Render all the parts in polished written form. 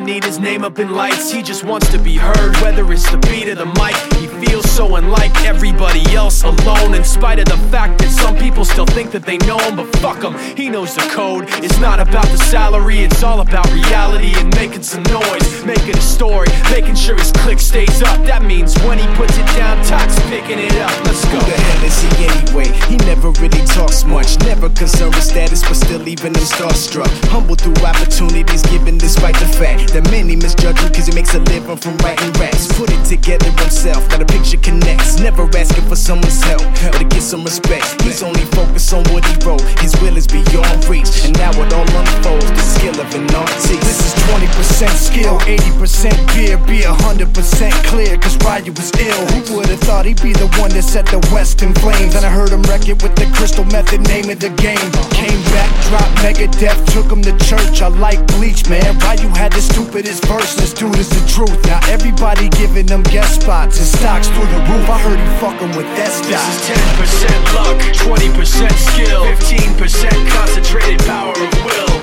doesn't need his name up in lights. He just wants to be heard, whether it's the beat of the mic. He feels so unlike everybody else, alone, in spite of the fact that some people still think that they know him. But fuck him, he knows the code. It's not about the salary, it's all about reality and making some noise, making a story, making sure his click stays up. That means when he puts it down, Toc's picking it up. Let's go. Who the hell is he anyway? He never really talks much, never concerned with status, but still leaving him starstruck. Humble through opportunities given despite the fact that many misjudge him cause he makes a living from writing raps. Put it together himself, got a picture connects, never asking for someone's help or to get some respect. He's only focused on what he wrote, his will is beyond reach, and now it all unfolds, the skill of an artist. This is 20% skill, 80% fear, be 100% clear, cause Ryu was ill. Who would've thought he'd be the one that set the West in flames? And I heard him wreck it with the Crystal Method, name of the game. Came back, dropped Megadeth, took him to church. I like Bleach, man. Ryu had the stupidest verse, this dude is the truth. Now everybody giving them guest spots and stocks through the roof. I heard he fucking with that stock. This is 10% luck, 20% skill, 15% concentrated power of will,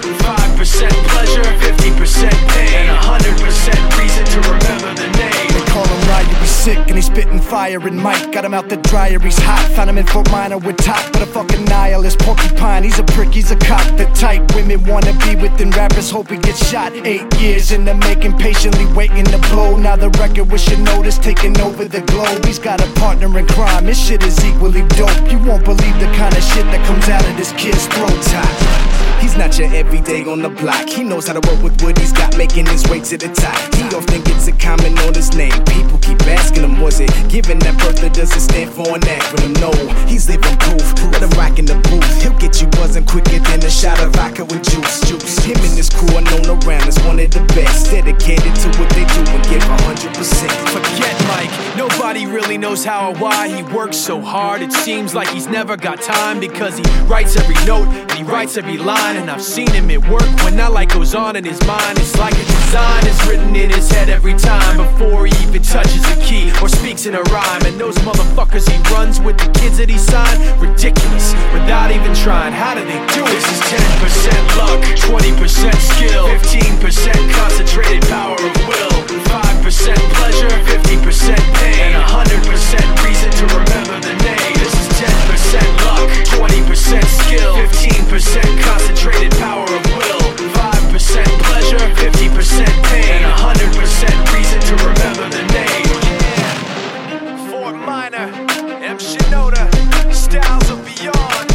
5% pleasure, 50% pain, and 100% reason to remember the name. They call him Ryu, he's sick and he's spitting fire. And Mike got him out the dryer, he's hot. Found him in Fort Minor with Top, but a fucking nihilist. Porcupine, he's a prick, he's a cock. The type women wanna be within rappers, hope he gets shot. 8 years in the making, patiently waiting to blow. Now the record with Shinoda's taking over the globe. He's got a partner in crime, his shit is equally dope. You won't believe the kind of shit that comes out of this kid's throat. He's not your everyday on the block. He knows how to work with what he's got, making his way to the top. He often gets a comment on his name. People keep asking him, was it given that birth or does it stand for an acronym? No, he's living proof. Let him rock in the booth. He'll get you buzzing quicker than a shot of vodka with juice. Him and his crew are known around as one of the best, dedicated to what they do and give 100%. Forget Mike, nobody really knows how or why he works so hard. It seems like he's never got time because he writes every note and he writes every line. And I've seen him at work when that light goes on in his mind. It's like a design is written in his head every time before he even touches a key or speaks in a rhyme. And those motherfuckers he runs with, the kids that he signed, ridiculous, without even trying. How do they do it? This is 10% luck, 20% skill, 15% concentrated power of will, 5% pleasure, 50% pain, and 100% reason to remember the name. This is 10% luck, 20% skill, 15% concentrated power of will, 5% pleasure, 50% pain, and 100% reason to remember the name. Yeah. Fort Minor, M. Shinoda, Styles of Beyond.